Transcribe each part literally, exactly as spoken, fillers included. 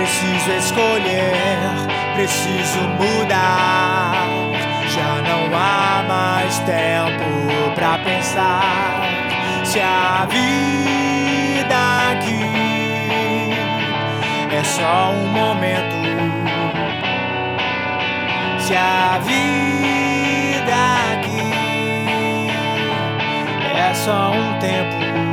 Preciso escolher, preciso mudar. Já não há mais tempo pra pensar. Se a vida aqui é só um momento, se a vida aqui é só um tempo,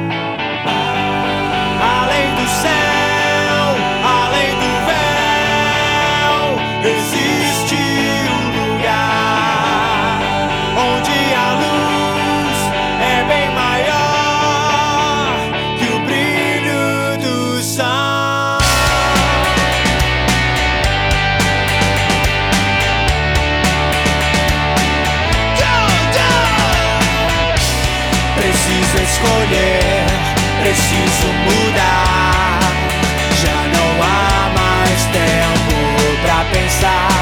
além do céu, além do véu, existe um lugar onde a luz é bem maior que o brilho do sol. Preciso escolher, preciso mudar. Já não há mais tempo pra pensar.